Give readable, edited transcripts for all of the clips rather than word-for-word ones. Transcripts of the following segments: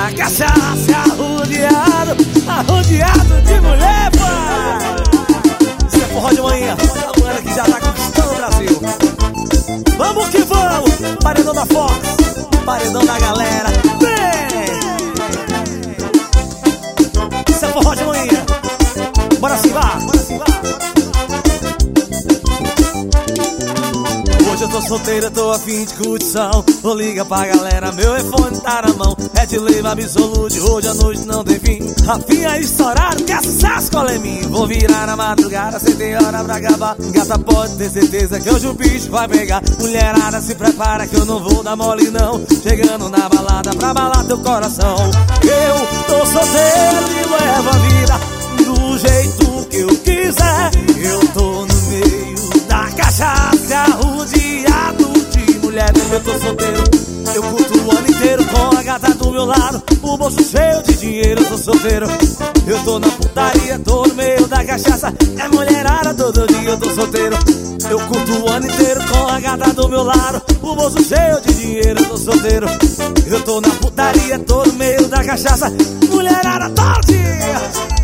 da cachaça, arrodeado de mulher, pai. Isso é forró de manhã, a mulher que já tá conquistando o Brasil. Vamos que vamos, paredão da Fox, paredão da galera. Vem! Isso é forró de manhã. Bora se vá. Hoje eu tô solteiro, tô afim de curtição. Vou ligar pra galera, meu iPhone tá na mão. É de leva absolute, hoje a noite não tem fim. Rafinha estourado, quer sucesso, cola em mim. Vou virar na madrugada, sem ter hora pra acabar. Gata, pode ter certeza que hoje o bicho vai pegar. Mulherada, se prepara que eu não vou dar mole não. Chegando na balada pra balar teu coração. Eu tô solteiro e levo a vida do jeito que eu quiser. Eu tô no meio da cachaça, arrodeado de mulher. Eu tô solteiro, eu curto o ano inteiro com a gata do meu lado, o bolso cheio de dinheiro. Eu tô solteiro, eu tô na putaria, tô no meio da cachaça, é mulherada todo dia. Eu tô solteiro, eu curto o ano inteiro com a gata do meu lado, o bolso cheio de dinheiro. Eu tô solteiro, eu tô na putaria, tô no meio da cachaça, mulherada todo dia.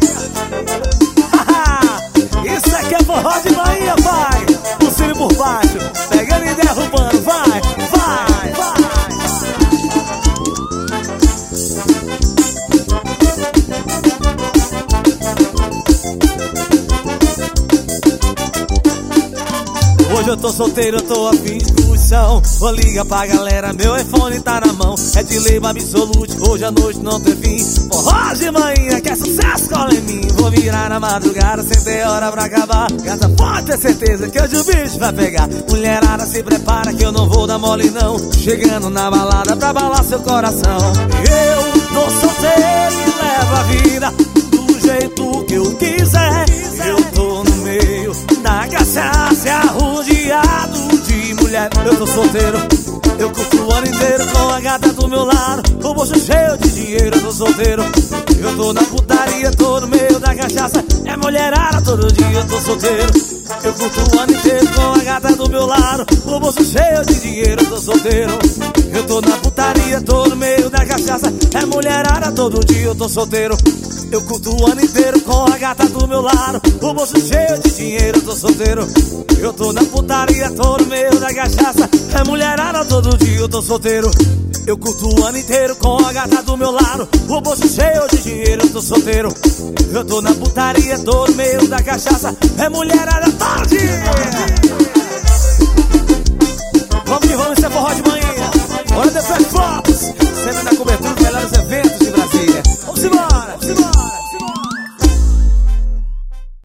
Isso aqui é forró de manhã, vai. Por cima e por baixo, pegando e derrubando, vai, vai, vai. Hoje eu tô solteiro, eu tô afim de curtição. Vou ligar pra galera, meu iPhone tá na mão. É de leva absolute, hoje a noite não tem fim. Forró de manhã, quer sucesso, cola em mim. Vou virar na madrugada, sem ter hora pra acabar. Gata, pode ter certeza que hoje o bicho vai pegar. Mulherada, se prepara que eu não vou dar mole não. Chegando na balada pra balar seu coração. Eu tô solteiro e levo a vida do jeito que eu quiser. Eu tô no meio da cachaça, arrodeado de mulher. Eu tô solteiro, eu curto o ano inteiro com a gata do meu lado, o bolso cheio de dinheiro. Eu tô solteiro, eu tô na putaria, tô no meio da cachaça, é mulherada todo dia. Eu tô solteiro, eu curto o ano inteiro com a gata do meu lado, o bolso cheio de dinheiro. Eu tô solteiro, eu tô na putaria, tô no meio da cachaça, é mulherada todo dia. Eu tô solteiro, eu curto o ano inteiro com a gata do meu lado, o bolso cheio de dinheiro. Eu tô solteiro, eu tô na putaria, tô no meio da cachaça, é mulherada todo dia. Eu tô solteiro, eu curto o ano inteiro com a gata do meu lado, o bolso cheio de dinheiro. Eu tô solteiro, eu tô na putaria, tô no meio da cachaça, é mulherada todo dia.